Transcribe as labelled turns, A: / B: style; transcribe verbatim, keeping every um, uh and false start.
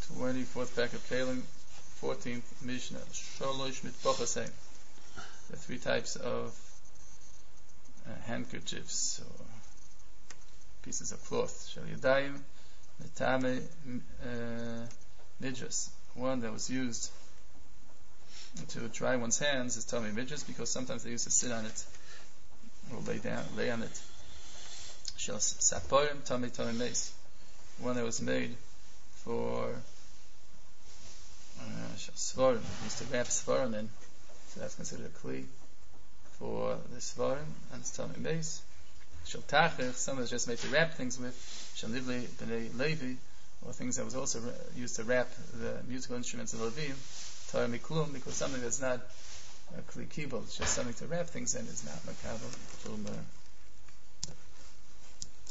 A: twenty-fourth pack of Kalim, fourteenth Mishnah. Sholosh mitpochasei. The three types of uh, handkerchiefs or pieces of cloth. Shel yadayim, metame, midras. One that was used to dry one's hands is tame midras, because sometimes they used to sit on it or lay down, lay on it. Shel saporim, tame tame meis. One that was made for shel svarim, used to wrap svarim in, so that's considered a kli for the svarim, and it's tame meis. Shel tachich, some is just made to wrap things with. Shel nivli b'nei levi, or things that was also re- used to wrap the musical instruments of Levim. Torah miklum, because something that's not a kli kibul, it's just something to wrap things in, is not makabel.